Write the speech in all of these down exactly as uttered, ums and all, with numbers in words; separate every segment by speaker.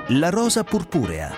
Speaker 1: La rosa purpurea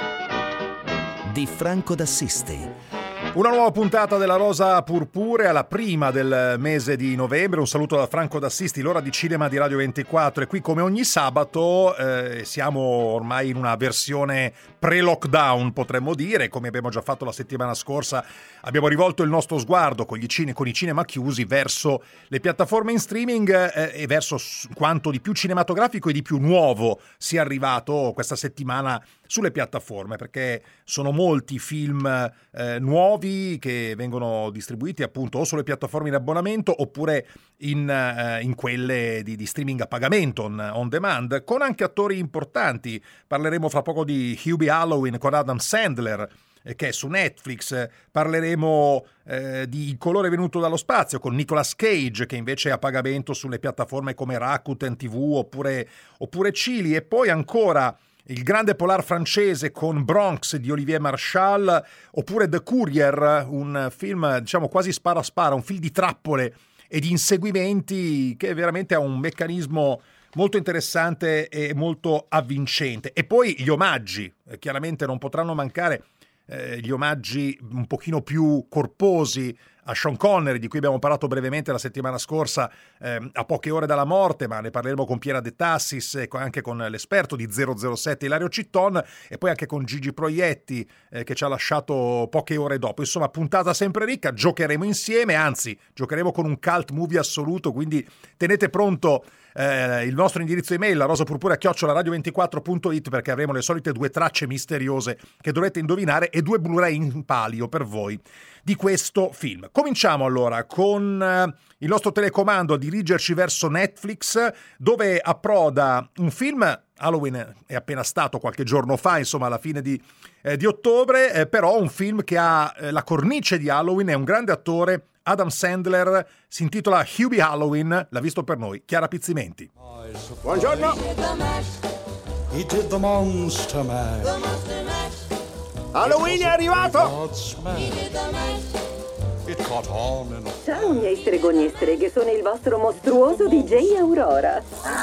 Speaker 1: di Franco d'Assisti.
Speaker 2: Una nuova puntata della Rosa Purpurea, la prima del mese di novembre. Un saluto da Franco d'Assisti, l'ora di cinema di Radio ventiquattro. E qui, come ogni sabato, eh, siamo ormai in una versione pre-lockdown, potremmo dire. Come abbiamo già fatto la settimana scorsa, abbiamo rivolto il nostro sguardo con, gli cine, con i cinema chiusi verso le piattaforme in streaming eh, e verso quanto di più cinematografico e di più nuovo sia arrivato questa settimana sulle piattaforme, perché sono molti film eh, nuovi che vengono distribuiti appunto o sulle piattaforme in abbonamento oppure in, eh, in quelle di, di streaming a pagamento, on, on demand, con anche attori importanti. Parleremo fra poco di Hubie Halloween con Adam Sandler, eh, che è su Netflix. Parleremo eh, di Il colore venuto dallo spazio con Nicolas Cage, che invece è a pagamento sulle piattaforme come Rakuten T V oppure, oppure Cili. E poi ancora Il grande polar francese con Bronx di Olivier Marchal, oppure The Courier, un film diciamo quasi spara spara, un film di trappole e di inseguimenti che veramente ha un meccanismo molto interessante e molto avvincente. E poi gli omaggi, eh, chiaramente non potranno mancare eh, gli omaggi un pochino più corposi a Sean Connery, di cui abbiamo parlato brevemente la settimana scorsa, eh, a poche ore dalla morte, ma ne parleremo con Piera De Tassis e anche con l'esperto di zero zero sette Ilario Citton, e poi anche con Gigi Proietti eh, che ci ha lasciato poche ore dopo. Insomma, puntata sempre ricca, giocheremo insieme, anzi giocheremo con un cult movie assoluto, quindi tenete pronto eh, il nostro indirizzo email, la rosapurpurea chiocciola radio ventiquattro punto it, perché avremo le solite due tracce misteriose che dovrete indovinare e due Blu-ray in palio per voi di questo film. Cominciamo allora con eh, il nostro telecomando a dirigerci verso Netflix, dove approda un film. Halloween è appena stato qualche giorno fa, insomma alla fine di, eh, di ottobre, eh, però un film che ha eh, la cornice di Halloween, è un grande attore, Adam Sandler, si intitola Hubie Halloween, l'ha visto per noi Chiara Pizzimenti.
Speaker 3: Buongiorno.
Speaker 4: He did the Monster Mash.
Speaker 3: Halloween è arrivato!
Speaker 5: Ciao miei stregoni e streghe, sono il vostro mostruoso D J Aurora.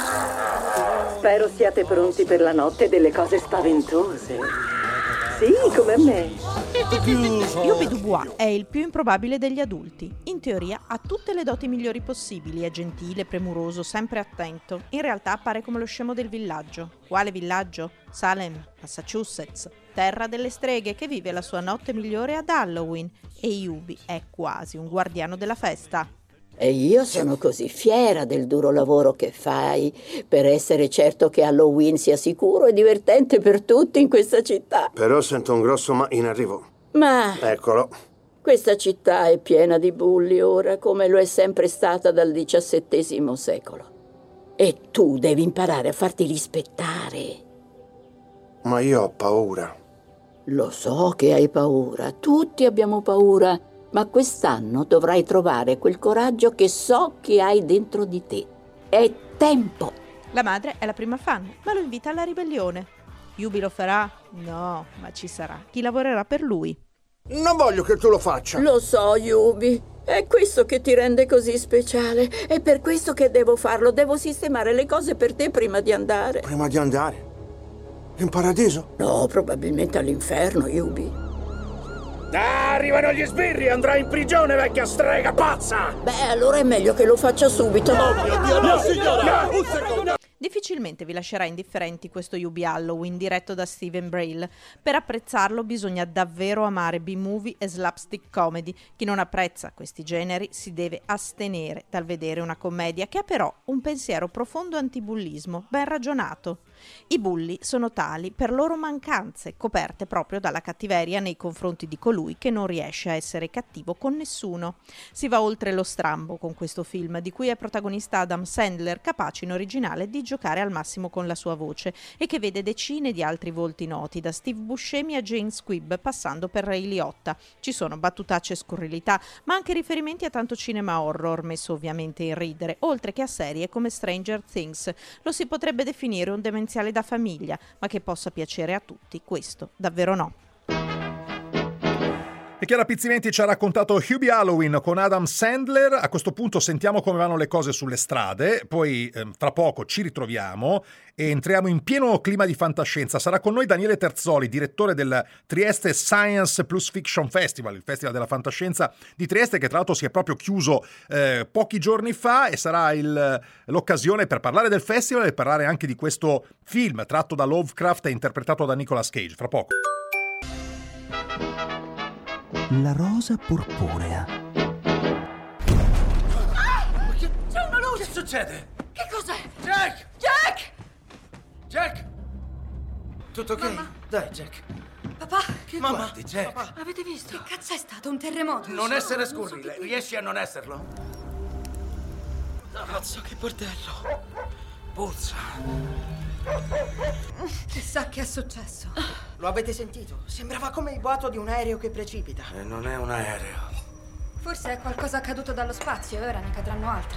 Speaker 5: Spero siate pronti per la notte delle cose spaventose. Sì, come me.
Speaker 6: Hubie Dubois è il più improbabile degli adulti. In teoria ha tutte le doti migliori possibili, è gentile, premuroso, sempre attento. In realtà appare come lo scemo del villaggio. Quale villaggio? Salem, Massachusetts, terra delle streghe, che vive la sua notte migliore ad Halloween. E Hubie è quasi un guardiano della festa.
Speaker 7: E io sono così fiera del duro lavoro che fai per essere certo che Halloween sia sicuro e divertente per tutti in questa città.
Speaker 3: Però sento un grosso ma in arrivo.
Speaker 7: Ma
Speaker 3: Eccolo.
Speaker 7: questa città è piena di bulli ora, come lo è sempre stata dal diciassettesimo secolo. E tu devi imparare a farti rispettare.
Speaker 3: Ma io ho paura.
Speaker 7: Lo so che hai paura, tutti abbiamo paura. Ma quest'anno dovrai trovare quel coraggio che so che hai dentro di te. È tempo!
Speaker 6: La madre è la prima fan, ma lo invita alla ribellione. Hubie lo farà? No, ma ci sarà chi lavorerà per lui.
Speaker 3: Non voglio che tu lo faccia.
Speaker 7: Lo so, Hubie. È questo che ti rende così speciale. È per questo che devo farlo. Devo sistemare le cose per te prima di andare.
Speaker 3: Prima di andare? In paradiso?
Speaker 7: No, probabilmente all'inferno, Hubie.
Speaker 3: Ah, arrivano gli sbirri, andrai in prigione, vecchia strega pazza!
Speaker 7: Beh, allora è meglio che lo faccia subito.
Speaker 3: Oh mio Dio, no, signora! Un secondo!
Speaker 6: Difficilmente vi lascerà indifferenti questo Hubie Halloween diretto da Steven Braille. Per apprezzarlo bisogna davvero amare B-movie e slapstick comedy. Chi non apprezza questi generi si deve astenere dal vedere una commedia che ha però un pensiero profondo antibullismo, ben ragionato. I bulli sono tali per loro mancanze, coperte proprio dalla cattiveria nei confronti di colui che non riesce a essere cattivo con nessuno. Si va oltre lo strambo con questo film, di cui è protagonista Adam Sandler, capace in originale di giocare al massimo con la sua voce, e che vede decine di altri volti noti, da Steve Buscemi a Jane Squibb, passando per Ray Liotta. Ci sono battutacce e scurrilità, ma anche riferimenti a tanto cinema horror, messo ovviamente in ridere, oltre che a serie come Stranger Things. Lo si potrebbe definire un demenziale da famiglia, ma che possa piacere a tutti, questo davvero no.
Speaker 2: E Chiara Pizzimenti ci ha raccontato Hubie Halloween con Adam Sandler. A questo punto sentiamo come vanno le cose sulle strade, poi eh, fra poco ci ritroviamo e entriamo in pieno clima di fantascienza. Sarà con noi Daniele Terzoli, direttore del Trieste Science Plus Fiction Festival, il festival della fantascienza di Trieste, che tra l'altro si è proprio chiuso eh, pochi giorni fa, e sarà il, l'occasione per parlare del festival e parlare anche di questo film tratto da Lovecraft e interpretato da Nicolas Cage. Fra poco.
Speaker 1: La rosa purpurea.
Speaker 3: Ah! Che... C'è una luce! Che succede?
Speaker 8: Che cos'è?
Speaker 3: Jack!
Speaker 8: Jack!
Speaker 3: Jack! Tutto ok?
Speaker 8: Mamma?
Speaker 3: Dai, Jack.
Speaker 8: Papà?
Speaker 3: Che Mamma. Guardi, Jack?
Speaker 8: Papà. Avete visto? Che cazzo è stato? Un terremoto?
Speaker 3: Non essere scurrile. Riesci a non esserlo?
Speaker 8: Cazzo, che bordello.
Speaker 3: Puzza.
Speaker 8: Chissà che è successo.
Speaker 9: Lo avete sentito? Sembrava come il boato di un aereo che precipita.
Speaker 3: E non è un aereo.
Speaker 8: Forse è qualcosa caduto dallo spazio e ora ne cadranno altri.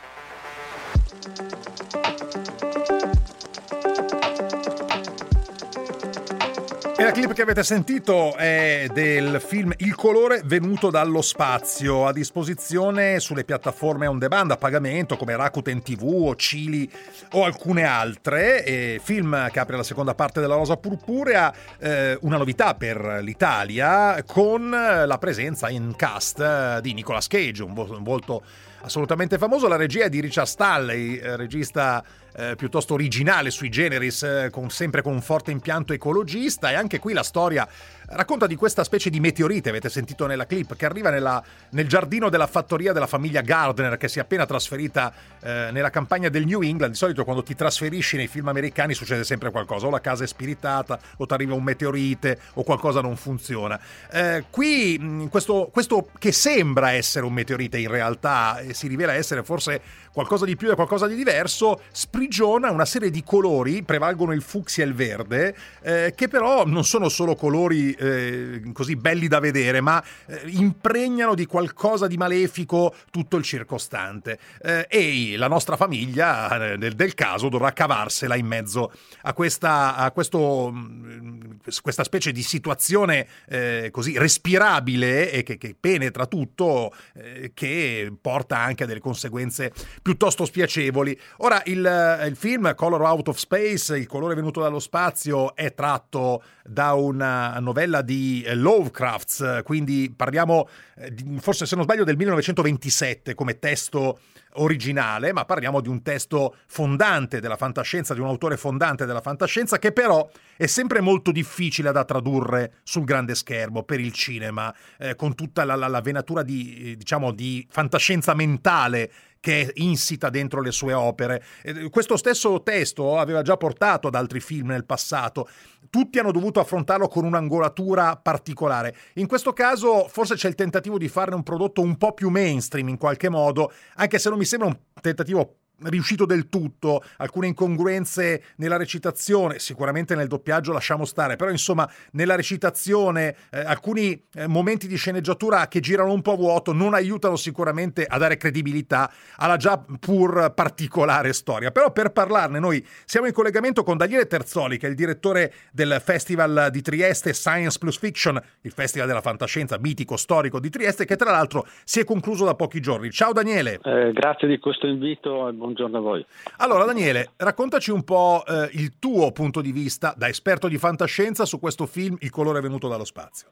Speaker 2: E la clip che avete sentito è del film Il colore venuto dallo spazio, a disposizione sulle piattaforme on demand a pagamento come Rakuten ti vu o Cili o alcune altre. E film che apre la seconda parte della Rosa Purpurea, eh, una novità per l'Italia, con la presenza in cast di Nicolas Cage, un, vo- un volto assolutamente famoso. La regia è di Richard Stanley, eh, regista eh, piuttosto originale sui generis, eh, con, sempre con un forte impianto ecologista. E anche qui la storia racconta di questa specie di meteorite, avete sentito nella clip, che arriva nella, nel giardino della fattoria della famiglia Gardner, che si è appena trasferita eh, nella campagna del New England. Di solito quando ti trasferisci nei film americani succede sempre qualcosa, o la casa è spiritata, o ti arriva un meteorite, o qualcosa non funziona. Eh, qui mh, questo, questo che sembra essere un meteorite in realtà eh, si rivela essere forse qualcosa di più e qualcosa di diverso, sprigiona una serie di colori, prevalgono il fucsia e il verde, eh, che però non sono solo colori eh, così belli da vedere, ma eh, impregnano di qualcosa di malefico tutto il circostante. Eh, e la nostra famiglia, eh, del, del caso, dovrà cavarsela in mezzo a questa, a questo, mh, questa specie di situazione eh, così respirabile e che, che penetra tutto, eh, che porta anche a delle conseguenze piuttosto spiacevoli. Ora, il, il film Color Out of Space, Il colore venuto dallo spazio, è tratto da una novella di Lovecraft, quindi parliamo forse, se non sbaglio, del millenovecentoventisette come testo originale, ma parliamo di un testo fondante della fantascienza, di un autore fondante della fantascienza, che però è sempre molto difficile da tradurre sul grande schermo per il cinema, eh, con tutta la, la, la venatura di, diciamo, di fantascienza mentale che è insita dentro le sue opere. Questo stesso testo aveva già portato ad altri film nel passato. Tutti hanno dovuto affrontarlo con un'angolatura particolare. In questo caso forse c'è il tentativo di farne un prodotto un po' più mainstream in qualche modo, anche se non mi sembra un tentativo riuscito del tutto. Alcune incongruenze nella recitazione, sicuramente nel doppiaggio lasciamo stare, però insomma nella recitazione eh, alcuni eh, momenti di sceneggiatura che girano un po' a vuoto non aiutano sicuramente a dare credibilità alla già pur particolare storia. Però per parlarne noi siamo in collegamento con Daniele Terzoli, che è il direttore del Festival di Trieste Science Plus Fiction, il festival della fantascienza mitico storico di Trieste, che tra l'altro si è concluso da pochi giorni. Ciao Daniele.
Speaker 10: Eh, grazie di questo invito e buongiorno a voi.
Speaker 2: Allora Daniele, raccontaci un po' eh, il tuo punto di vista da esperto di fantascienza su questo film Il colore venuto dallo spazio.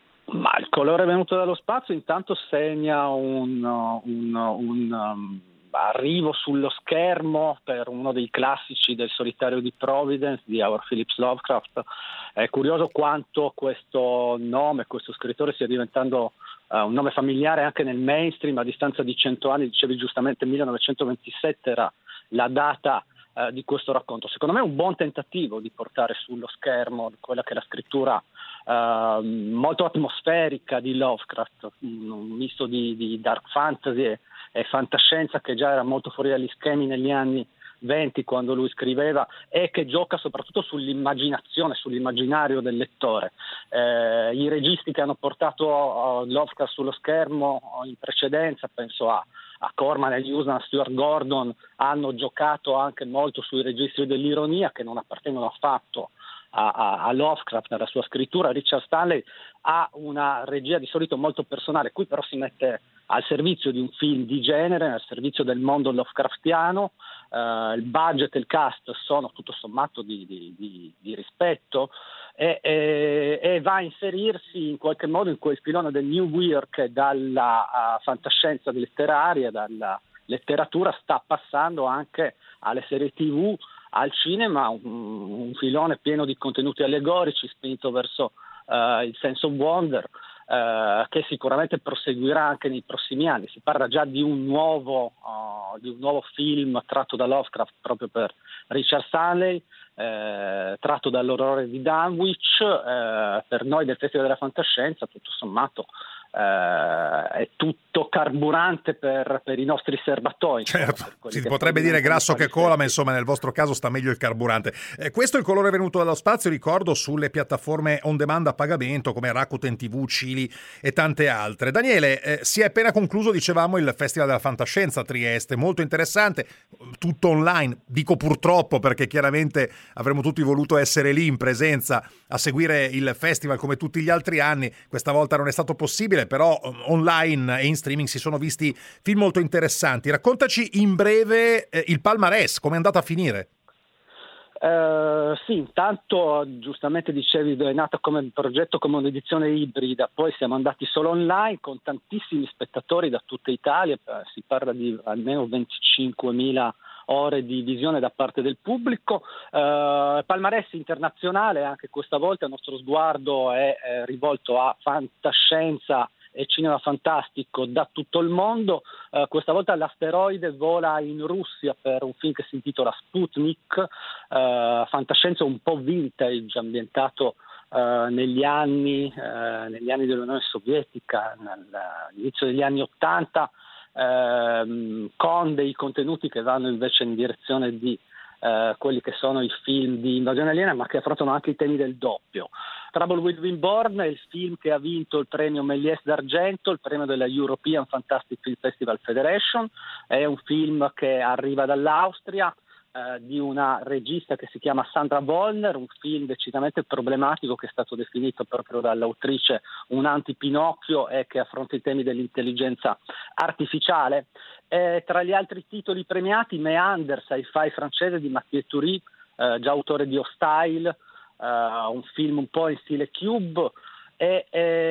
Speaker 10: Ma Il colore venuto dallo spazio intanto segna un, un, un um, arrivo sullo schermo per uno dei classici del Solitario di Providence di Howard Phillips Lovecraft. È curioso quanto questo nome, questo scrittore stia diventando Uh, un nome familiare anche nel mainstream a distanza di cento anni. Dicevi giustamente millenovecentoventisette era la data uh, di questo racconto. Secondo me è un buon tentativo di portare sullo schermo quella che è la scrittura uh, molto atmosferica di Lovecraft, un misto di, di dark fantasy e, e fantascienza che già era molto fuori dagli schemi negli anni venti quando lui scriveva, e che gioca soprattutto sull'immaginazione, sull'immaginario del lettore. Eh, i registi che hanno portato uh, Lovecraft sullo schermo in precedenza, penso a, a Corman e Hughes, a Stuart Gordon, hanno giocato anche molto sui registri dell'ironia che non appartengono affatto a, a, a Lovecraft nella sua scrittura. Richard Stanley ha una regia di solito molto personale, qui però si mette al servizio di un film di genere, al servizio del mondo Lovecraftiano. Uh, il budget e il cast sono tutto sommato di, di, di, di rispetto e, e, e va a inserirsi in qualche modo in quel filone del New Weird che dalla uh, fantascienza letteraria, dalla letteratura sta passando anche alle serie tivù, al cinema, un, un filone pieno di contenuti allegorici spinto verso uh, il sense of wonder, Uh, che sicuramente proseguirà anche nei prossimi anni. Si parla già di un nuovo uh, di un nuovo film tratto da Lovecraft proprio per Richard Stanley, eh, tratto dall'orrore di Dunwich. Eh, per noi del Festival della Fantascienza tutto sommato eh, è tutto carburante per, per i nostri serbatoi.
Speaker 2: Certo, si potrebbe dire grasso che cola, ma insomma nel vostro caso sta meglio il carburante. Eh, questo è il colore venuto dallo spazio, ricordo, sulle piattaforme on demand a pagamento come Rakuten T V, Cili e tante altre. Daniele, eh, si è appena concluso, dicevamo, il Festival della Fantascienza a Trieste, molto interessante, tutto online, dico purtroppo perché chiaramente avremmo tutti voluto essere lì in presenza a seguire il festival come tutti gli altri anni. Questa volta non è stato possibile, però online e in streaming si sono visti film molto interessanti. Raccontaci in breve eh, il palmarès, come è andata a finire.
Speaker 10: Uh, sì, intanto giustamente dicevi è nato come progetto, come un'edizione ibrida, poi siamo andati solo online con tantissimi spettatori da tutta Italia, si parla di almeno venticinquemila ore di visione da parte del pubblico. Uh, palmarès internazionale, anche questa volta il nostro sguardo è, è rivolto a fantascienza e cinema fantastico da tutto il mondo. Uh, questa volta l'asteroide vola in Russia per un film che si intitola Sputnik, uh, fantascienza un po' vintage, ambientato uh, negli anni uh, negli anni dell'Unione Sovietica, all'inizio degli anni Ottanta, uh, con dei contenuti che vanno invece in direzione di Uh, quelli che sono i film di invasione aliena, ma che affrontano anche i temi del doppio. Trouble with Winborn è il film che ha vinto il premio Méliès d'argento, il premio della European Fantastic Film Festival Federation. È un film che arriva dall'Austria, uh, di una regista che si chiama Sandra Wollner, un film decisamente problematico che è stato definito proprio dall'autrice un anti-Pinocchio e che affronta i temi dell'intelligenza artificiale. Eh, tra gli altri titoli premiati, Meander, sci-fi francese di Mathieu Turi, eh, già autore di Hostile, eh, un film un po' in stile Cube, e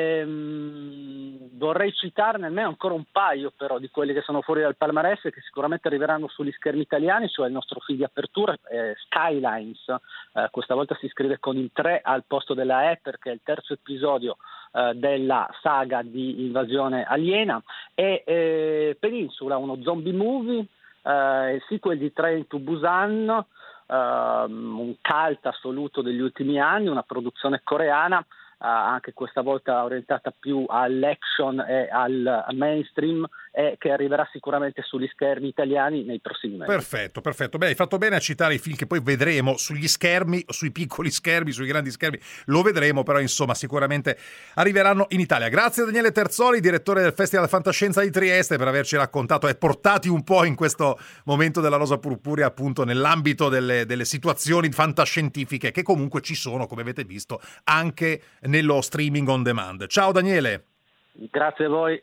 Speaker 10: ehm, vorrei citarne almeno ancora un paio però di quelli che sono fuori dal palmarès e che sicuramente arriveranno sugli schermi italiani, cioè il nostro film di apertura, eh, Skylines, eh, questa volta si scrive con il tre al posto della E perché è il terzo episodio eh, della saga di invasione aliena, e eh, Peninsula, uno zombie movie, eh, il sequel di Train to Busan, eh, un cult assoluto degli ultimi anni, una produzione coreana, Uh, anche questa volta orientata più all'action e al mainstream, e che arriverà sicuramente sugli schermi italiani nei prossimi mesi.
Speaker 2: Perfetto, perfetto. Beh, hai fatto bene a citare i film che poi vedremo sugli schermi, sui piccoli schermi, sui grandi schermi, lo vedremo, però insomma sicuramente arriveranno in Italia. Grazie a Daniele Terzoli, direttore del Festival Fantascienza di Trieste, per averci raccontato e portati un po' in questo momento della Rosa Purpurea, appunto nell'ambito delle, delle situazioni fantascientifiche che comunque ci sono, come avete visto, anche nello streaming on demand. Ciao Daniele.
Speaker 10: Grazie a voi.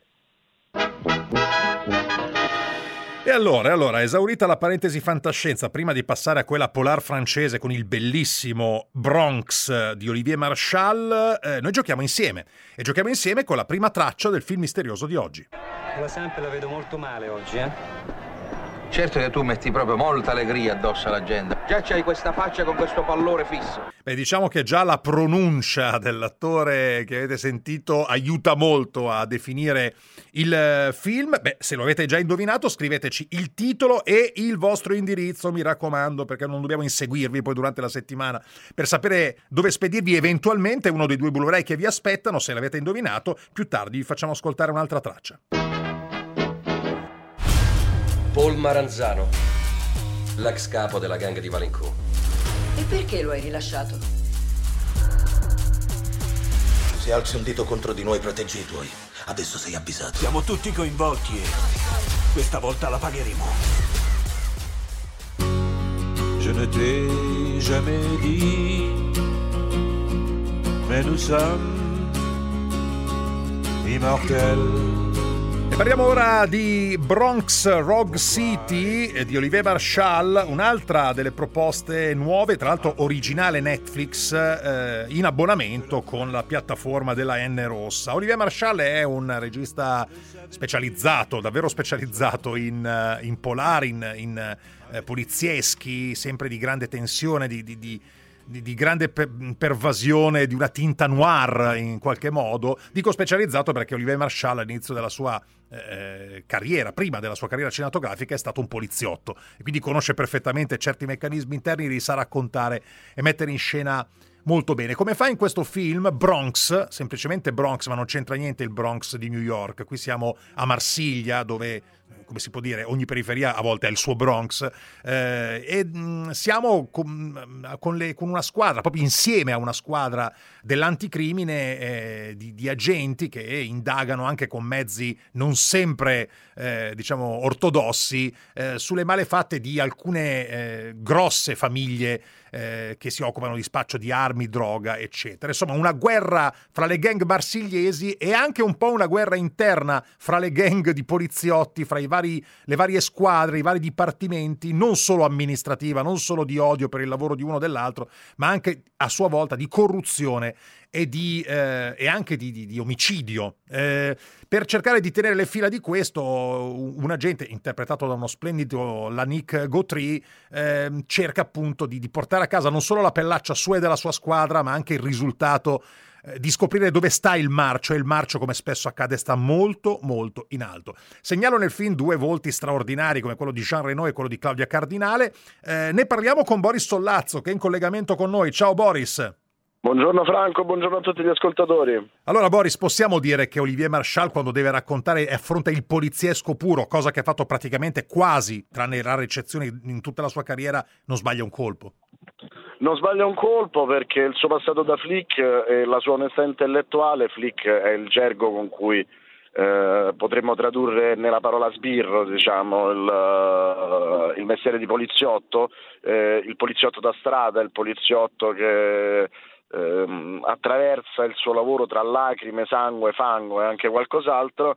Speaker 2: E allora, allora, esaurita la parentesi fantascienza, prima di passare a quella polar francese con il bellissimo Bronx di Olivier Marchal, eh, noi giochiamo insieme. E giochiamo insieme con la prima traccia del film misterioso di oggi.
Speaker 11: La Samp la vedo molto male oggi, eh?
Speaker 12: Certo che tu metti proprio molta allegria addosso alla gente. Già c'hai questa faccia con questo pallore fisso.
Speaker 2: Beh, diciamo che già la pronuncia dell'attore che avete sentito aiuta molto a definire il film. Beh, se lo avete già indovinato, scriveteci il titolo e il vostro indirizzo, mi raccomando, perché non dobbiamo inseguirvi poi durante la settimana per sapere dove spedirvi eventualmente uno dei due Blu-ray che vi aspettano. Se l'avete indovinato, più tardi vi facciamo ascoltare un'altra traccia.
Speaker 13: Paul Maranzano, l'ex capo della gang di Valencourt.
Speaker 14: E perché lo hai rilasciato?
Speaker 15: Se alzi un dito contro di noi, proteggi i tuoi. Adesso sei avvisato.
Speaker 16: Siamo tutti coinvolti e questa volta la pagheremo.
Speaker 17: Je ne t'ai jamais dit mais nous sommes immortels.
Speaker 2: E parliamo ora di Bronx Rogue City di Olivier Marchal, un'altra delle proposte nuove, tra l'altro originale Netflix, eh, in abbonamento con la piattaforma della N Rossa. Olivier Marchal è un regista specializzato, davvero specializzato in, in polar, in, in eh, polizieschi, sempre di grande tensione, di, di, di Di, di grande per- pervasione, di una tinta noir in qualche modo. Dico specializzato perché Olivier Marchal all'inizio della sua eh, carriera, prima della sua carriera cinematografica, è stato un poliziotto e quindi conosce perfettamente certi meccanismi interni, li sa raccontare e mettere in scena molto bene, come fa in questo film Bronx, semplicemente Bronx, ma non c'entra niente il Bronx di New York. Qui siamo a Marsiglia, dove, come si può dire, ogni periferia a volte ha il suo Bronx, eh, e mh, siamo con, con, le, con una squadra, proprio insieme a una squadra dell'anticrimine, eh, di, di agenti che indagano anche con mezzi non sempre eh, diciamo ortodossi eh, sulle malefatte di alcune eh, grosse famiglie eh, che si occupano di spaccio di armi, droga, eccetera. Insomma, una guerra fra le gang marsigliesi e anche un po' una guerra interna fra le gang di poliziotti, fra i vari, le varie squadre, i vari dipartimenti, non solo amministrativa, non solo di odio per il lavoro di uno o dell'altro, ma anche a sua volta di corruzione e, di, eh, e anche di, di, di omicidio. Eh, per cercare di tenere le fila di questo, un agente interpretato da uno splendido Lanik Gautry eh, cerca appunto di, di portare a casa non solo la pellaccia sua e della sua squadra, ma anche il risultato eh, di scoprire dove sta il marcio, e il marcio, come spesso accade, sta molto molto in alto. Segnalo nel film due volti straordinari come quello di Jean Reno e quello di Claudia Cardinale. Eh, ne parliamo con Boris Sollazzo, che è in collegamento con noi. Ciao Boris.
Speaker 18: Buongiorno Franco, buongiorno a tutti gli ascoltatori.
Speaker 2: Allora Boris, possiamo dire che Olivier Marchal, quando deve raccontare, affronta il poliziesco puro, cosa che ha fatto praticamente quasi, tranne rare eccezioni, in tutta la sua carriera, non sbaglia un colpo?
Speaker 18: Non sbaglia un colpo perché il suo passato da Flick e la sua onestà intellettuale, Flick è il gergo con cui eh, potremmo tradurre nella parola sbirro, diciamo, il, il mestiere di poliziotto, eh, il poliziotto da strada, il poliziotto che eh, attraversa il suo lavoro tra lacrime, sangue, fango e anche qualcos'altro,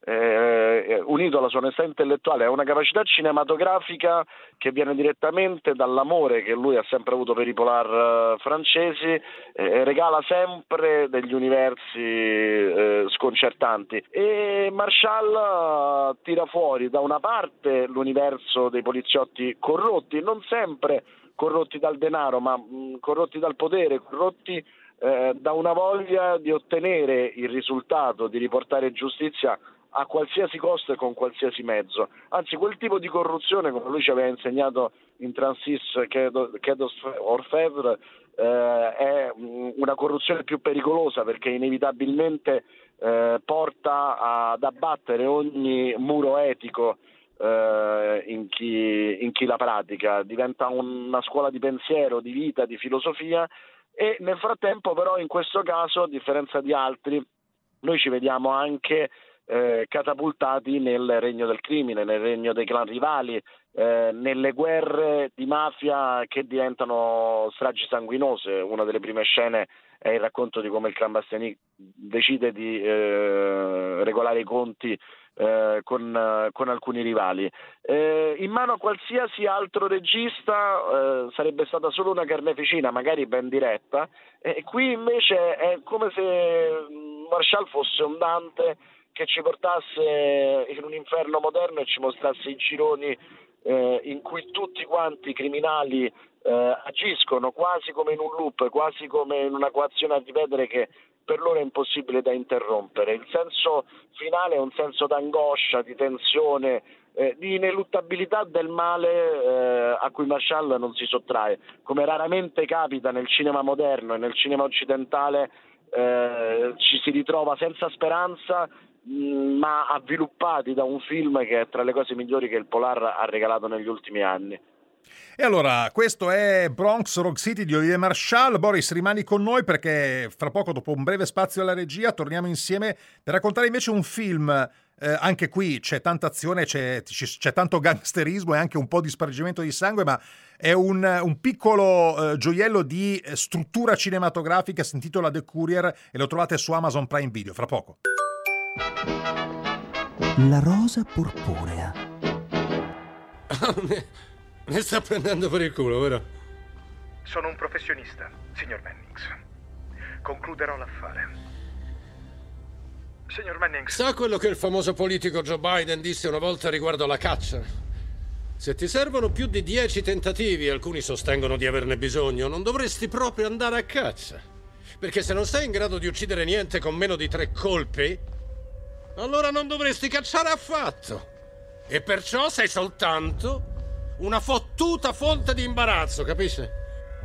Speaker 18: eh, unito alla sua onestà intellettuale, a una capacità cinematografica che viene direttamente dall'amore che lui ha sempre avuto per i polar francesi, eh, regala sempre degli universi eh, sconcertanti. E Marchal tira fuori da una parte l'universo dei poliziotti corrotti, non sempre corrotti dal denaro, ma mh, corrotti dal potere, corrotti eh, da una voglia di ottenere il risultato, di riportare giustizia a qualsiasi costo e con qualsiasi mezzo. Anzi, quel tipo di corruzione, come lui ci aveva insegnato in Transis Quai d'Orfèvre, eh, è una corruzione più pericolosa perché inevitabilmente eh, porta ad abbattere ogni muro etico eh, in chi, in chi la pratica. Diventa una scuola di pensiero, di vita, di filosofia, e nel frattempo però in questo caso, a differenza di altri, noi ci vediamo anche Eh, catapultati nel regno del crimine, nel regno dei clan rivali, eh, nelle guerre di mafia che diventano stragi sanguinose. Una delle prime scene è il racconto di come il clan Bastiani decide di eh, regolare i conti eh, con, con alcuni rivali. Eh, in mano a qualsiasi altro regista eh, sarebbe stata solo una carneficina, magari ben diretta, e qui invece è come se Marchal fosse un Dante che ci portasse in un inferno moderno e ci mostrasse i gironi eh, in cui tutti quanti i criminali eh, agiscono quasi come in un loop, quasi come in una coazione a ripetere che per loro è impossibile da interrompere. Il senso finale è un senso d'angoscia, di tensione, eh, di ineluttabilità del male eh, a cui Marchal non si sottrae, come raramente capita nel cinema moderno e nel cinema occidentale. Eh, ci si ritrova senza speranza, ma avviluppati da un film che è tra le cose migliori che il Polar ha regalato negli ultimi anni.
Speaker 2: E allora, questo è Bronx Rock City di Olivier Marchal. Boris, rimani con noi perché fra poco, dopo un breve spazio alla regia, torniamo insieme per raccontare invece un film. Eh, anche qui c'è tanta azione, c'è, c'è tanto gangsterismo e anche un po' di spargimento di sangue, ma è un, un piccolo eh, gioiello di struttura cinematografica, si intitola The Courier e lo trovate su Amazon Prime Video. Fra poco.
Speaker 1: La rosa purpurea.
Speaker 19: Mi sta prendendo per il culo, vero?
Speaker 20: Sono un professionista, signor Mannings. Concluderò l'affare. Signor Mannings...
Speaker 19: Sa quello che il famoso politico Joe Biden disse una volta riguardo alla caccia? Se ti servono più di dieci tentativi, alcuni sostengono di averne bisogno, non dovresti proprio andare a caccia. Perché se non sei in grado di uccidere niente con meno di tre colpi, allora non dovresti cacciare affatto. E perciò sei soltanto una fottuta fonte di imbarazzo, capisce?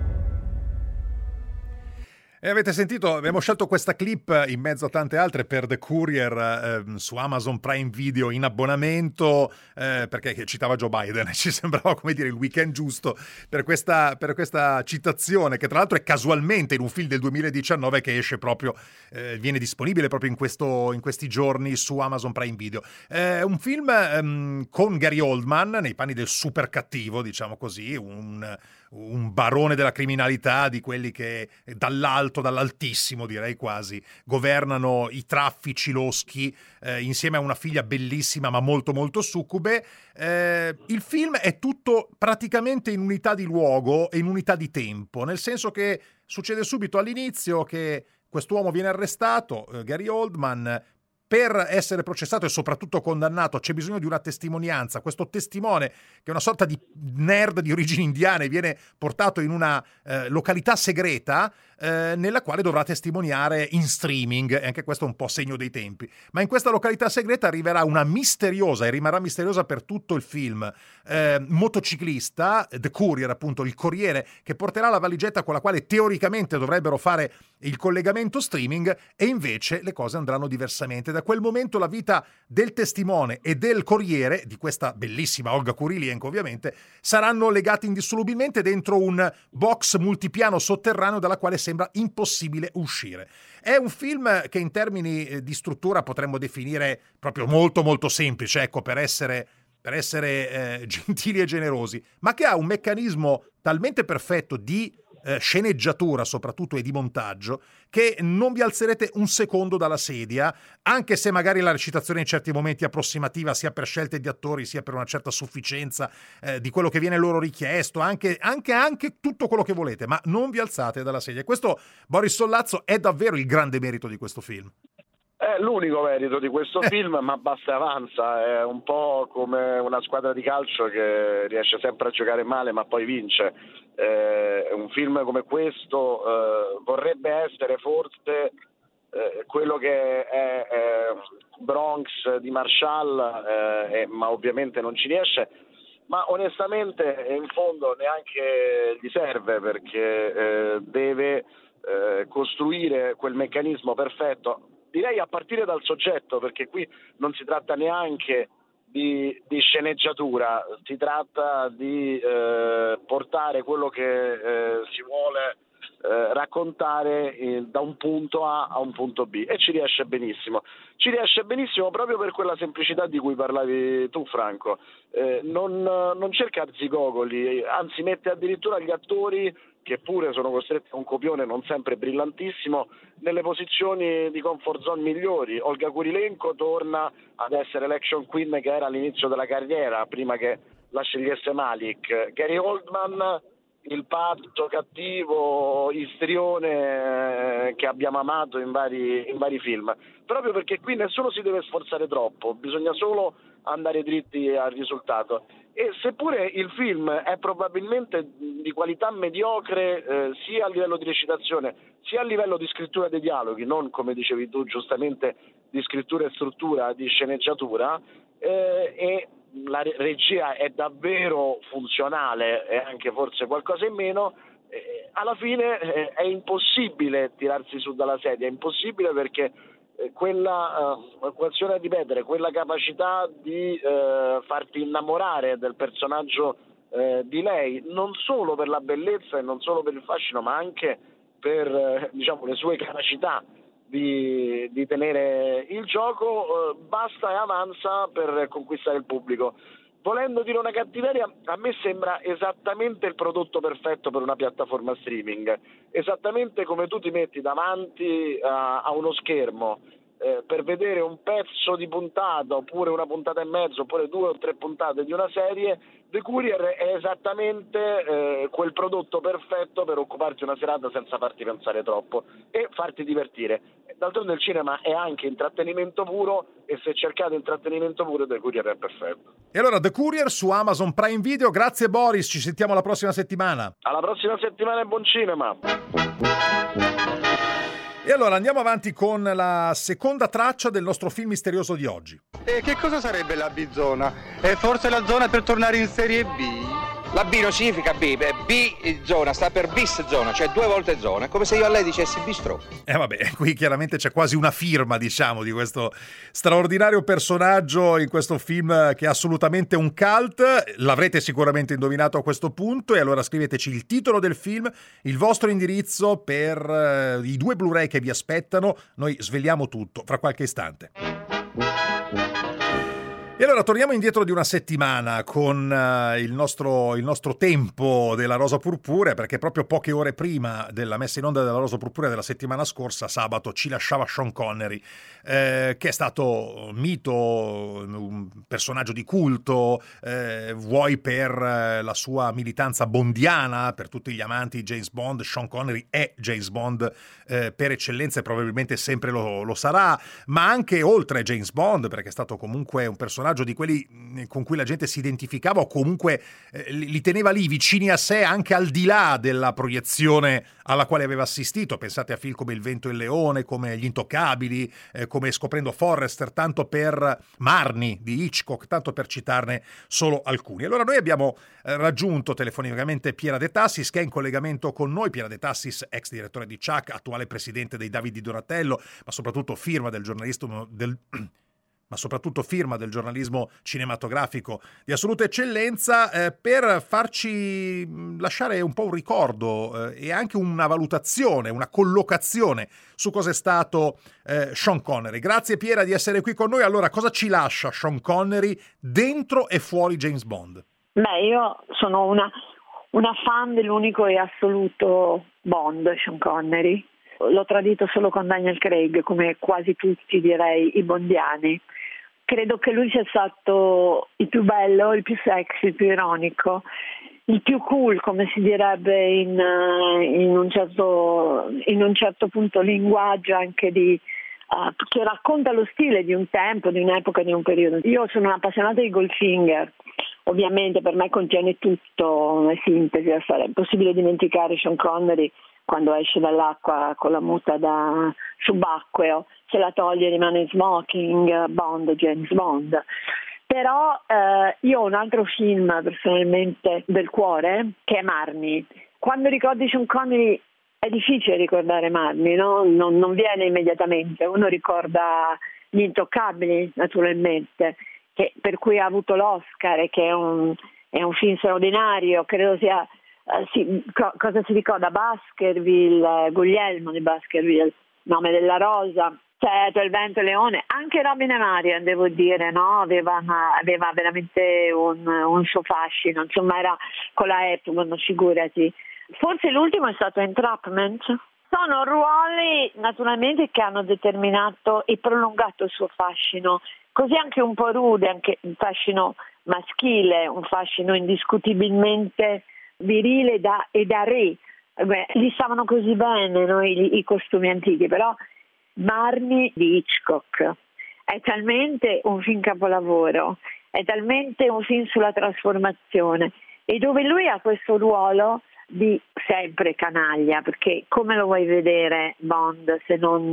Speaker 2: E avete sentito, abbiamo scelto questa clip in mezzo a tante altre per The Courier eh, su Amazon Prime Video in abbonamento, eh, perché citava Joe Biden, ci sembrava, come dire, il weekend giusto per questa, per questa citazione, che tra l'altro è casualmente in un film del duemiladiciannove che esce proprio, eh, viene disponibile proprio in, questo, in questi giorni su Amazon Prime Video. Eh, un film ehm, con Gary Oldman nei panni del super cattivo, diciamo così, un... un barone della criminalità, di quelli che dall'alto, dall'altissimo direi quasi, governano i traffici loschi, eh, insieme a una figlia bellissima ma molto molto succube. Eh, il film è tutto praticamente in unità di luogo e in unità di tempo, nel senso che succede subito all'inizio che quest'uomo viene arrestato, eh, Gary Oldman. Per essere processato e soprattutto condannato c'è bisogno di una testimonianza. Questo testimone, che è una sorta di nerd di origini indiane, viene portato in una eh, località segreta eh, nella quale dovrà testimoniare in streaming, e anche questo è un po' segno dei tempi. Ma in questa località segreta arriverà una misteriosa, e rimarrà misteriosa per tutto il film, eh, motociclista, The Courier appunto, il corriere, che porterà la valigetta con la quale teoricamente dovrebbero fare il collegamento streaming, e invece le cose andranno diversamente. Da quel momento la vita del testimone e del corriere, di questa bellissima Olga Kurylenko ovviamente, saranno legati indissolubilmente dentro un box multipiano sotterraneo dalla quale sembra impossibile uscire. È un film che in termini di struttura potremmo definire proprio molto molto semplice, ecco, per essere per essere eh, gentili e generosi, ma che ha un meccanismo talmente perfetto di eh, sceneggiatura soprattutto e di montaggio che non vi alzerete un secondo dalla sedia, anche se magari la recitazione in certi momenti è approssimativa, sia per scelte di attori sia per una certa sufficienza eh, di quello che viene loro richiesto, anche, anche, anche tutto quello che volete, ma non vi alzate dalla sedia. Questo, Boris Sollazzo, è davvero il grande merito di questo film.
Speaker 18: È l'unico merito di questo film, ma basta e avanza. È un po' come una squadra di calcio che riesce sempre a giocare male ma poi vince. Eh, un film come questo eh, vorrebbe essere forse eh, quello che è, è Bronx di Marshall, eh, eh, ma ovviamente non ci riesce. Ma onestamente in fondo neanche gli serve, perché eh, deve eh, costruire quel meccanismo perfetto. Direi a partire dal soggetto, perché qui non si tratta neanche di, di sceneggiatura, si tratta di eh, portare quello che eh, si vuole eh, raccontare eh, da un punto A a un punto B, e ci riesce benissimo. Ci riesce benissimo proprio per quella semplicità di cui parlavi tu, Franco. Eh, non, non cerca arzigogoli, anzi mette addirittura gli attori, che pure sono costretti a un copione non sempre brillantissimo, nelle posizioni di comfort zone migliori. Olga Kurylenko torna ad essere l'action queen che era all'inizio della carriera, prima che la scegliesse Malik. Gary Oldman, il pazzo cattivo istrione che abbiamo amato in vari, in vari film, proprio perché qui nessuno si deve sforzare troppo, bisogna solo andare dritti al risultato. E seppure il film è probabilmente di qualità mediocre eh, sia a livello di recitazione sia a livello di scrittura dei dialoghi, non come dicevi tu giustamente di scrittura e struttura, di sceneggiatura, eh, e la regia è davvero funzionale e anche forse qualcosa in meno, eh, alla fine eh, è impossibile tirarsi su dalla sedia, è impossibile perché eh, quella uh, continuo a ripetere, quella capacità di uh, farti innamorare del personaggio eh, di lei, non solo per la bellezza e non solo per il fascino, ma anche per eh, diciamo le sue capacità di, di tenere il gioco, eh, basta e avanza per conquistare il pubblico. Volendo dire una cattiveria, a me sembra esattamente il prodotto perfetto per una piattaforma streaming, esattamente come tu ti metti davanti a, a uno schermo eh, per vedere un pezzo di puntata, oppure una puntata e mezzo, oppure due o tre puntate di una serie. The Courier è esattamente eh, quel prodotto perfetto per occuparti una serata senza farti pensare troppo e farti divertire. D'altronde il cinema è anche intrattenimento puro, e se cercate intrattenimento puro The Courier è perfetto.
Speaker 2: E allora The Courier su Amazon Prime Video. Grazie Boris, ci sentiamo la prossima settimana.
Speaker 18: Alla prossima settimana e buon cinema.
Speaker 2: E allora andiamo avanti con la seconda traccia del nostro film misterioso di oggi.
Speaker 21: E che cosa sarebbe la B-zona? È forse la zona per tornare in Serie B?
Speaker 12: La B non significa B, B zona sta per bis zona, cioè due volte zona, è come se io a lei dicessi bistro.
Speaker 2: Eh vabbè, qui chiaramente c'è quasi una firma, diciamo, di questo straordinario personaggio in questo film che è assolutamente un cult. L'avrete sicuramente indovinato a questo punto, e allora scriveteci il titolo del film, il vostro indirizzo per uh, i due Blu-ray che vi aspettano. Noi sveliamo tutto fra qualche istante. E allora torniamo indietro di una settimana con uh, il, nostro, il nostro tempo della Rosa Purpurea, perché proprio poche ore prima della messa in onda della Rosa Purpurea della settimana scorsa, sabato, ci lasciava Sean Connery, eh, che è stato mito, un personaggio di culto, eh, vuoi per eh, la sua militanza bondiana, per tutti gli amanti di James Bond. Sean Connery è James Bond eh, per eccellenza, e probabilmente sempre lo, lo sarà, ma anche oltre James Bond, perché è stato comunque un personaggio di quelli con cui la gente si identificava, o comunque eh, li teneva lì vicini a sé, anche al di là della proiezione alla quale aveva assistito. Pensate a film come Il vento e il leone, come Gli intoccabili, eh, come Scoprendo Forrester, tanto per Marnie di Hitchcock, tanto per citarne solo alcuni. Allora noi abbiamo eh, raggiunto telefonicamente Piera De Tassis, che è in collegamento con noi. Piera De Tassis, ex direttore di Ciak, attuale presidente dei David di Donatello, ma soprattutto firma del giornalismo del ma soprattutto firma del giornalismo cinematografico di assoluta eccellenza, eh, per farci lasciare un po' un ricordo eh, e anche una valutazione, una collocazione su cosa è stato eh, Sean Connery. Grazie Piera di essere qui con noi. Allora, cosa ci lascia Sean Connery dentro e fuori James Bond?
Speaker 22: Beh, io sono una, una fan dell'unico e assoluto Bond, Sean Connery. L'ho tradito solo con Daniel Craig, come quasi tutti, direi, i bondiani. Credo che lui sia stato il più bello, il più sexy, il più ironico, il più cool, come si direbbe in, in, un, certo, in un certo punto linguaggio anche di, uh, che racconta lo stile di un tempo, di un'epoca, di un periodo. Io sono un'appassionata di Goldfinger, ovviamente per me contiene tutto, una sintesi, è impossibile dimenticare Sean Connery quando esce dall'acqua con la muta da subacqueo, se la toglie rimane in smoking, Bond, James Bond. Però eh, io ho un altro film personalmente del cuore, che è Marnie. Quando ricordi Sean Connery è difficile ricordare Marnie, no? Non, non viene immediatamente. Uno ricorda Gli intoccabili, naturalmente, che, per cui ha avuto l'Oscar, che è un, è un film straordinario, credo sia... Uh, sì, co- cosa si ricorda? Baskerville, uh, Guglielmo di Baskerville, Nome della rosa, certo, Il vento e il leone, anche Robin e Marian, devo dire, no? aveva, aveva veramente un, un suo fascino, insomma era con la Hepburn, figurati. Forse l'ultimo è stato Entrapment. Sono ruoli naturalmente che hanno determinato e prolungato il suo fascino, così anche un po' rude, anche un fascino maschile, un fascino indiscutibilmente virile da, e da re. Beh, gli stavano così bene, no, i, i costumi antichi, però Marnie di Hitchcock è talmente un film capolavoro, è talmente un film sulla trasformazione, e dove lui ha questo ruolo di sempre canaglia, perché come lo vuoi vedere Bond se non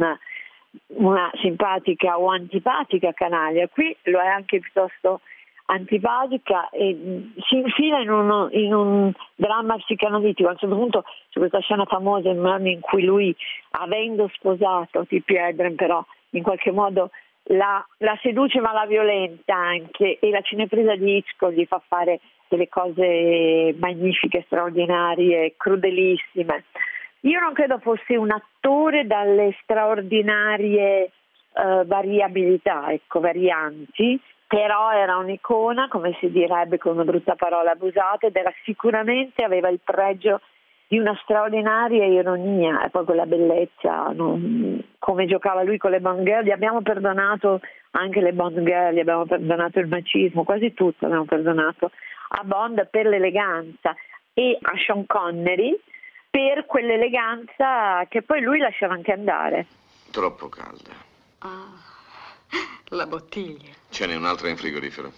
Speaker 22: una simpatica o antipatica canaglia? Qui lo è anche piuttosto antipatica, e si infila in, uno, in un dramma psicanalitico. A un certo punto c'è questa scena famosa in cui lui, avendo sposato Tippi Hedren, però in qualche modo la, la seduce ma la violenta anche, e la cinepresa di Hitchcock gli fa fare delle cose magnifiche, straordinarie, crudelissime. Io non credo fosse un attore dalle straordinarie uh, variabilità, ecco, varianti, però era un'icona, come si direbbe con una brutta parola abusata, ed era sicuramente, aveva il pregio di una straordinaria ironia e poi quella bellezza, non, come giocava lui con le Bond Girl. Gli abbiamo perdonato anche le Bond Girl, gli abbiamo perdonato il macismo, quasi tutto abbiamo perdonato a Bond per l'eleganza, e a Sean Connery per quell'eleganza che poi lui lasciava anche andare.
Speaker 4: Troppo calda.
Speaker 14: Ah, la bottiglia.
Speaker 4: Ce n'è un'altra in frigorifero.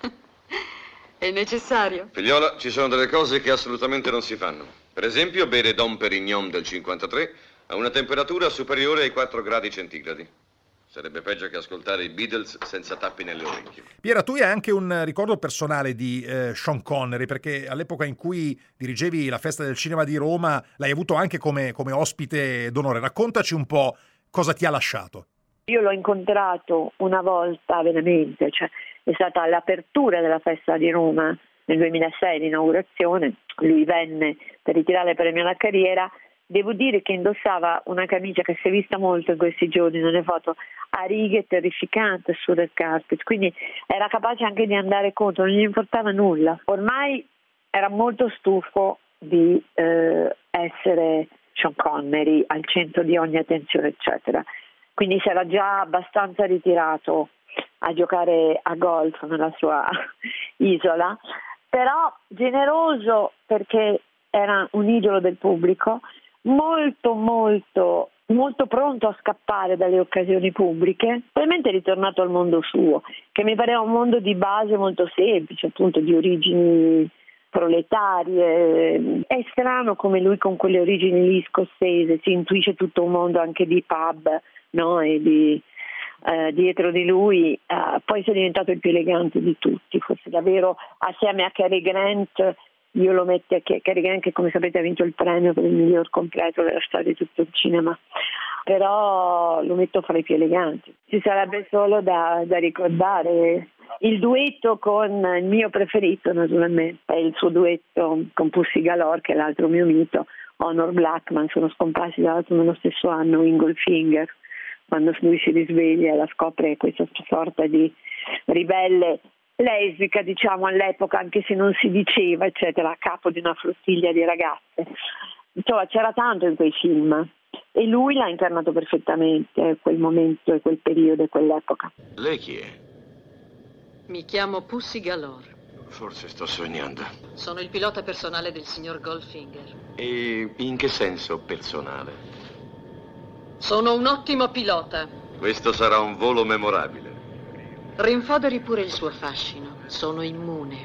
Speaker 14: È necessario?
Speaker 4: Figliola, ci sono delle cose che assolutamente non si fanno. Per esempio, bere Dom Perignon del cinquantatré a una temperatura superiore ai quattro gradi centigradi. Sarebbe peggio che ascoltare i Beatles senza tappi nelle orecchie.
Speaker 2: Piera, tu hai anche un ricordo personale di eh, Sean Connery, perché all'epoca in cui dirigevi la Festa del Cinema di Roma l'hai avuto anche come, come ospite d'onore. Raccontaci un po' cosa ti ha lasciato.
Speaker 22: Io l'ho incontrato una volta veramente, cioè è stata l'apertura della Festa di Roma nel duemilasei, l'inaugurazione. Lui venne per ritirare il premio alla carriera. Devo dire che indossava una camicia che si è vista molto in questi giorni nelle foto, a righe terrificanti sul red carpet, quindi era capace anche di andare contro, non gli importava nulla. Ormai era molto stufo di eh, essere Sean Connery al centro di ogni attenzione, eccetera. Quindi si era già abbastanza ritirato a giocare a golf nella sua isola, però generoso perché era un idolo del pubblico, molto molto molto pronto a scappare dalle occasioni pubbliche. Probabilmente è ritornato al mondo suo, che mi pareva un mondo di base molto semplice, appunto di origini proletarie. È strano come lui con quelle origini lì scozzese si intuisce tutto un mondo anche di pub, no? E di eh, dietro di lui eh, poi si è diventato il più elegante di tutti, forse davvero, assieme a Cary Grant. Io lo metto a Cary Grant, che come sapete ha vinto il premio per il miglior completo della storia di tutto il cinema, però lo metto fra i più eleganti. Ci sarebbe solo da, da ricordare il duetto con il mio preferito, naturalmente, è il suo duetto con Pussy Galore, che è l'altro mio mito, Honor Blackman. Sono scomparsi tra l'altro nello stesso anno in Goldfinger, quando lui si risveglia e la scopre questa sorta di ribelle lesbica, diciamo, all'epoca, anche se non si diceva, eccetera, a capo di una flottiglia di ragazze. Insomma, c'era tanto in quei film e lui l'ha incarnato perfettamente, quel momento e quel periodo e quell'epoca.
Speaker 4: Lei chi è?
Speaker 14: Mi chiamo Pussy Galore.
Speaker 4: Forse sto sognando.
Speaker 14: Sono il pilota personale del signor Goldfinger.
Speaker 4: E in che senso personale?
Speaker 14: Sono un ottimo pilota.
Speaker 4: Questo sarà un volo memorabile.
Speaker 14: Rinfoderi pure il suo fascino. Sono immune.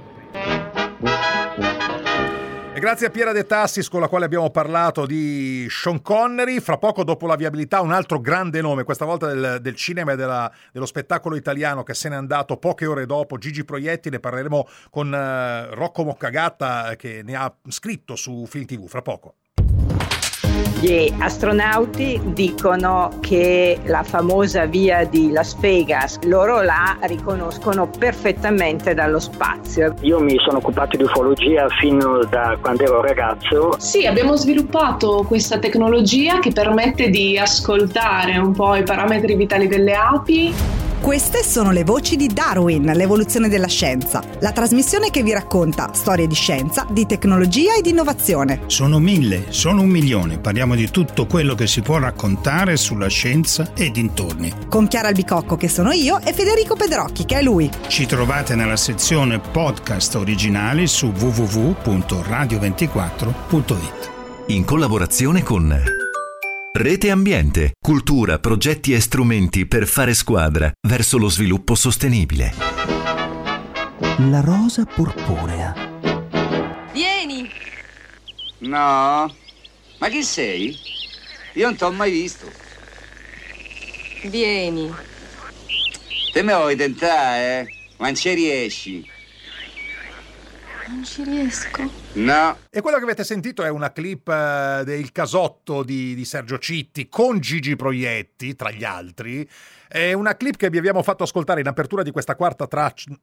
Speaker 2: E grazie a Piera De Tassis, con la quale abbiamo parlato di Sean Connery. Fra poco, dopo la viabilità, un altro grande nome, questa volta del, del cinema e della, dello spettacolo italiano, che se n'è andato poche ore dopo, Gigi Proietti. Ne parleremo con uh, Rocco Moccagatta, che ne ha scritto su Film tivù. Fra poco.
Speaker 5: Gli astronauti dicono che la famosa via di Las Vegas loro la riconoscono perfettamente dallo spazio.
Speaker 23: Io mi sono occupato di ufologia fino da quando ero ragazzo.
Speaker 24: Sì, abbiamo sviluppato questa tecnologia che permette di ascoltare un po' i parametri vitali delle api.
Speaker 25: Queste sono le voci di Darwin, l'evoluzione della scienza, la trasmissione che vi racconta storie di scienza, di tecnologia e di innovazione.
Speaker 26: Sono mille, sono un milione, parliamo di tutto quello che si può raccontare sulla scienza e dintorni.
Speaker 25: Con Chiara Albicocco, che sono io, e Federico Pedrocchi, che è lui.
Speaker 26: Ci trovate nella sezione podcast originali su w w w punto radio ventiquattro punto it.
Speaker 27: In collaborazione con Rete Ambiente, cultura, progetti e strumenti per fare squadra verso lo sviluppo sostenibile.
Speaker 1: La rosa purpurea.
Speaker 14: Vieni!
Speaker 28: No, ma chi sei? Io non t'ho mai visto.
Speaker 14: Vieni.
Speaker 28: Te me vuoi tentare, eh? Ma non ci riesci.
Speaker 24: Non ci riesco.
Speaker 28: No.
Speaker 2: E quello che avete sentito è una clip uh, del casotto di, di Sergio Citti con Gigi Proietti, tra gli altri. È una clip che vi abbiamo fatto ascoltare in apertura di questa quarta traccia.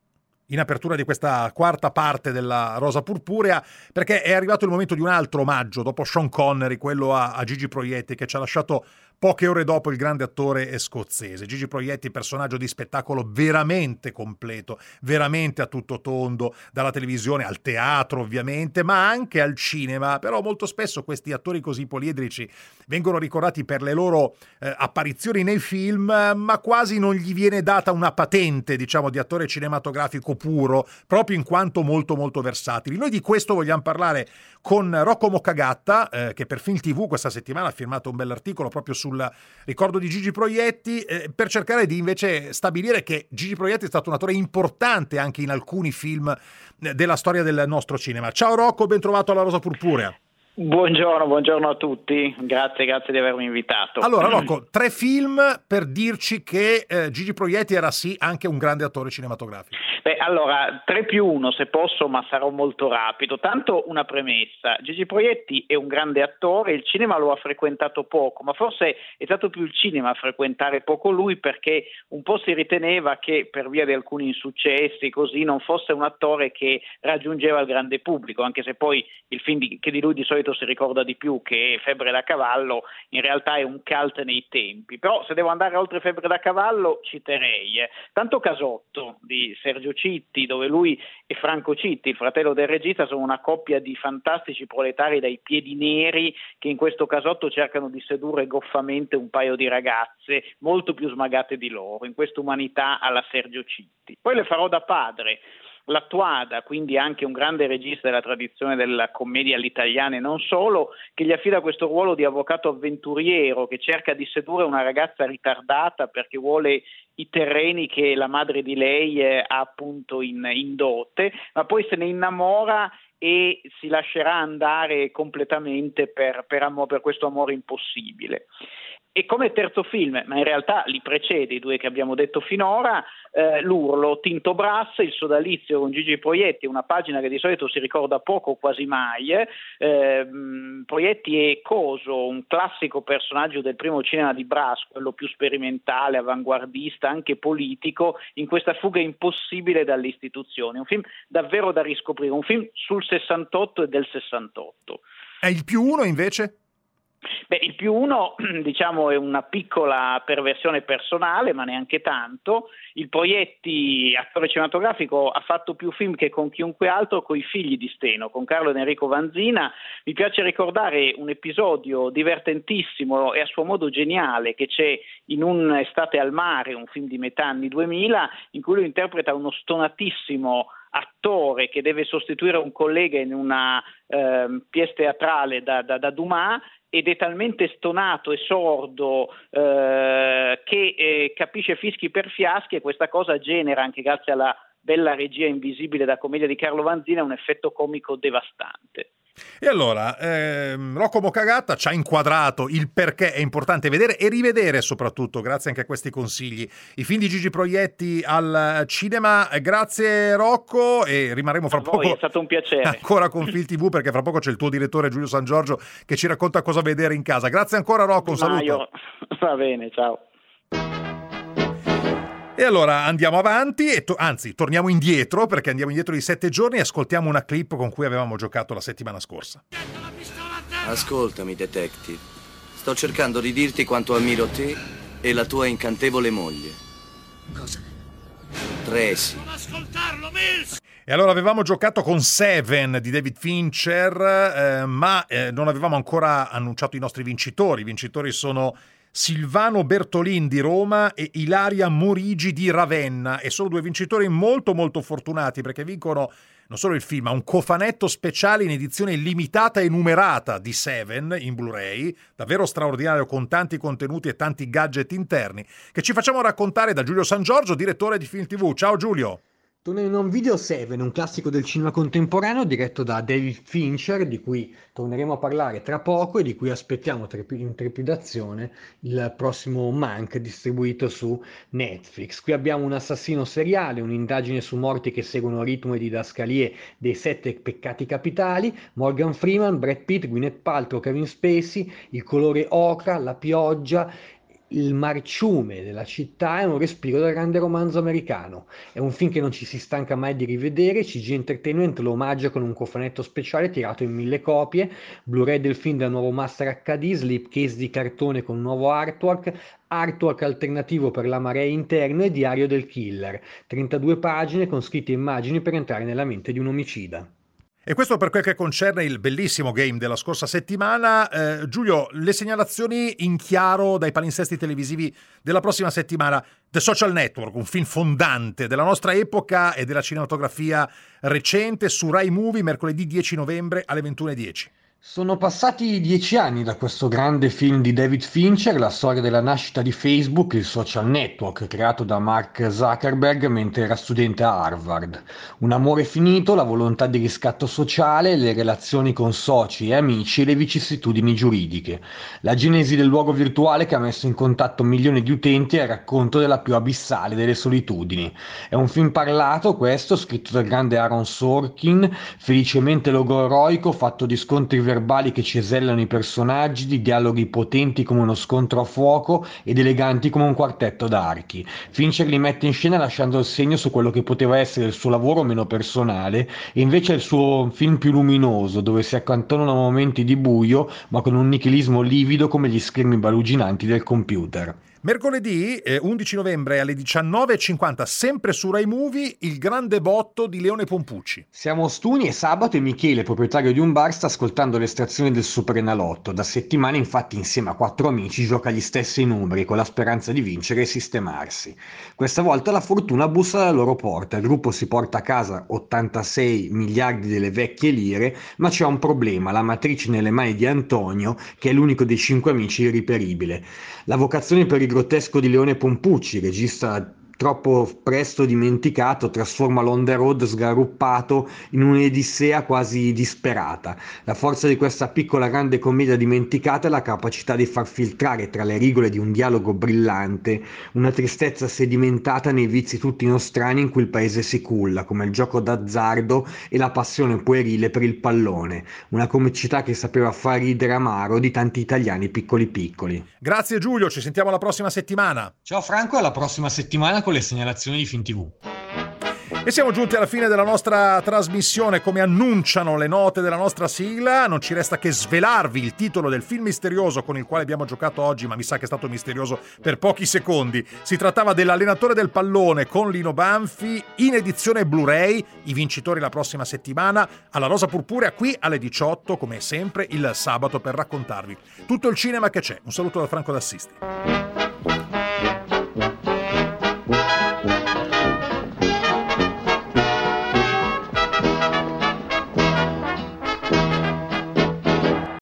Speaker 2: in apertura di questa quarta parte della Rosa Purpurea, perché è arrivato il momento di un altro omaggio, dopo Sean Connery, quello a, a Gigi Proietti, che ci ha lasciato poche ore dopo, il grande attore scozzese. Gigi Proietti, personaggio di spettacolo veramente completo, veramente a tutto tondo, dalla televisione al teatro ovviamente, ma anche al cinema. Però molto spesso questi attori così poliedrici vengono ricordati per le loro eh, apparizioni nei film, ma quasi non gli viene data una patente, diciamo, di attore cinematografico puro, proprio in quanto molto molto versatili. Noi di questo vogliamo parlare con Rocco Moccagatta, eh, che per Film tivù questa settimana ha firmato un bell'articolo proprio sul ricordo di Gigi Proietti, eh, per cercare di invece stabilire che Gigi Proietti è stato un attore importante anche in alcuni film eh, della storia del nostro cinema. Ciao Rocco, ben trovato alla Rosa Purpurea.
Speaker 3: Buongiorno, buongiorno a tutti, grazie, grazie di avermi invitato.
Speaker 2: Allora Rocco, tre film per dirci che eh, Gigi Proietti era sì anche un grande attore cinematografico.
Speaker 3: Beh, allora, tre più uno se posso, ma sarò molto rapido. Tanto una premessa, Gigi Proietti è un grande attore, il cinema lo ha frequentato poco, ma forse è stato più il cinema a frequentare poco lui, perché un po' si riteneva che per via di alcuni insuccessi così non fosse un attore che raggiungeva il grande pubblico, anche se poi il film di, che di lui di solito si ricorda di più, che Febbre da cavallo, in realtà è un cult nei tempi. Però se devo andare oltre Febbre da cavallo citerei eh. Tanto Casotto di Sergio Citti, dove lui e Franco Citti, il fratello del regista, sono una coppia di fantastici proletari dai piedi neri che in questo Casotto cercano di sedurre goffamente un paio di ragazze molto più smagate di loro, in questa umanità alla Sergio Citti. Poi le farò da padre. Lattuada, quindi anche un grande regista della tradizione della commedia all'italiana e non solo, che gli affida questo ruolo di avvocato avventuriero che cerca di sedurre una ragazza ritardata perché vuole i terreni che la madre di lei eh, ha appunto in, in dote, ma poi se ne innamora e si lascerà andare completamente per, per, amore, per questo amore impossibile. E come terzo film, ma in realtà li precede i due che abbiamo detto finora, eh, L'Urlo, Tinto Brass, il sodalizio con Gigi Proietti, una pagina che di solito si ricorda poco o quasi mai. Eh, Proietti è Coso, un classico personaggio del primo cinema di Brass, quello più sperimentale, avanguardista, anche politico, in questa fuga impossibile dalle istituzioni. Un film davvero da riscoprire, un film sul sessantotto e del sessantotto.
Speaker 2: E il più uno invece?
Speaker 3: Beh, il più uno, diciamo, è una piccola perversione personale, ma neanche tanto. Il Proietti, attore cinematografico, ha fatto più film che con chiunque altro coi figli di Steno, con Carlo ed Enrico Vanzina. Mi piace ricordare un episodio divertentissimo e a suo modo geniale che c'è in Un estate al mare, un film di metà anni duemila, in cui lui interpreta uno stonatissimo attore che deve sostituire un collega in una eh, pièce teatrale da, da, da Dumas, ed è talmente stonato e sordo eh, che eh, capisce fischi per fiaschi, e questa cosa genera, anche grazie alla bella regia invisibile da commedia di Carlo Vanzina, un effetto comico devastante.
Speaker 2: E allora, ehm, Rocco Moccagatta ci ha inquadrato il perché è importante vedere e rivedere, soprattutto grazie anche a questi consigli, i film di Gigi Proietti al cinema. Grazie Rocco, e rimarremo fra
Speaker 3: a
Speaker 2: poco.
Speaker 3: Voi, è stato un piacere.
Speaker 2: Ancora con Film tivù, perché fra poco c'è il tuo direttore Giulio San Giorgio che ci racconta cosa vedere in casa. Grazie ancora Rocco, un saluto.
Speaker 3: Io... Va bene, ciao.
Speaker 2: E allora andiamo avanti, e to- anzi torniamo indietro, perché andiamo indietro di sette giorni e ascoltiamo una clip con cui avevamo giocato la settimana scorsa.
Speaker 6: Ascoltami, detective. Sto cercando di dirti quanto ammiro te e la tua incantevole moglie.
Speaker 7: Cosa?
Speaker 6: Tracy.
Speaker 7: Non ascoltarlo, Mills!
Speaker 2: E allora avevamo giocato con Seven di David Fincher, eh, ma eh, non avevamo ancora annunciato i nostri vincitori. I vincitori sono Silvano Bertolin di Roma e Ilaria Morigi di Ravenna, e sono due vincitori molto molto fortunati, perché vincono non solo il film, ma un cofanetto speciale in edizione limitata e numerata di Seven in Blu-ray, davvero straordinario, con tanti contenuti e tanti gadget interni, che ci facciamo raccontare da Giulio San Giorgio, direttore di Film tivù. Ciao Giulio!
Speaker 8: Torna in un video Seven, un classico del cinema contemporaneo diretto da David Fincher, di cui torneremo a parlare tra poco e di cui aspettiamo in trepidazione il prossimo Mank distribuito su Netflix. Qui abbiamo un assassino seriale, un'indagine su morti che seguono il ritmo e didascalie dei sette peccati capitali, Morgan Freeman, Brad Pitt, Gwyneth Paltrow, Kevin Spacey, il colore ocra, la pioggia, il marciume della città è un respiro del grande romanzo americano. È un film che non ci si stanca mai di rivedere. C G Entertainment lo omaggia con un cofanetto speciale tirato in mille copie, Blu-ray del film dal nuovo Master acca di, slipcase di cartone con un nuovo artwork, artwork alternativo per la marea interno e diario del killer, trentadue pagine con scritte e immagini per entrare nella mente di un omicida.
Speaker 2: E questo per quel che concerne il bellissimo game della scorsa settimana. Eh, Giulio, le segnalazioni in chiaro dai palinsesti televisivi della prossima settimana. The Social Network, un film fondante della nostra epoca e della cinematografia recente, su Rai Movie, mercoledì dieci novembre alle ventuno e dieci.
Speaker 8: Sono passati dieci anni da questo grande film di David Fincher, la storia della nascita di Facebook, il social network creato da Mark Zuckerberg mentre era studente a Harvard. Un amore finito, la volontà di riscatto sociale, le relazioni con soci e amici e le vicissitudini giuridiche. La genesi del luogo virtuale che ha messo in contatto milioni di utenti e il racconto della più abissale delle solitudini. È un film parlato, questo, scritto dal grande Aaron Sorkin, felicemente logoroico, fatto di scontri verbali che ci esellano i personaggi, di dialoghi potenti come uno scontro a fuoco ed eleganti come un quartetto d'archi. Fincher li mette in scena lasciando il segno su quello che poteva essere il suo lavoro meno personale e invece è il suo film più luminoso, dove si accantonano momenti di buio ma con un nichilismo livido come gli schermi baluginanti del computer.
Speaker 2: Mercoledì eh, undici novembre alle diciannove e cinquanta, sempre su Rai Movie, Il grande botto di Leone Pompucci.
Speaker 8: Siamo Stuni e sabato e Michele, proprietario di un bar, sta ascoltando l'estrazione del Super Enalotto. Da settimane infatti insieme a quattro amici gioca gli stessi numeri con la speranza di vincere e sistemarsi. Questa volta la fortuna bussa alla loro porta, il gruppo si porta a casa ottantasei miliardi delle vecchie lire, ma c'è un problema, la matrice nelle mani di Antonio, che è l'unico dei cinque amici irriperibile. La vocazione per il grottesco di Leone Pompucci, regista troppo presto dimenticato, trasforma l'on the road sgaruppato in un'odissea quasi disperata. La forza di questa piccola grande commedia dimenticata è la capacità di far filtrare tra le rigole di un dialogo brillante una tristezza sedimentata nei vizi tutti nostrani in cui il paese si culla, come il gioco d'azzardo e la passione puerile per il pallone, una comicità che sapeva far ridere amaro di tanti italiani piccoli piccoli.
Speaker 2: Grazie Giulio, ci sentiamo la prossima settimana.
Speaker 8: Ciao Franco, alla prossima settimana con le segnalazioni di FinTV.
Speaker 2: E siamo giunti alla fine della nostra trasmissione. Come annunciano le note della nostra sigla, non ci resta che svelarvi il titolo del film misterioso con il quale abbiamo giocato oggi, ma mi sa che è stato misterioso per pochi secondi. Si trattava dell'Allenatore del pallone con Lino Banfi, in edizione Blu-ray. I vincitori la prossima settimana alla Rosa Purpurea, qui alle diciotto, come sempre il sabato, per raccontarvi tutto il cinema che c'è. Un saluto da Franco D'Assisti.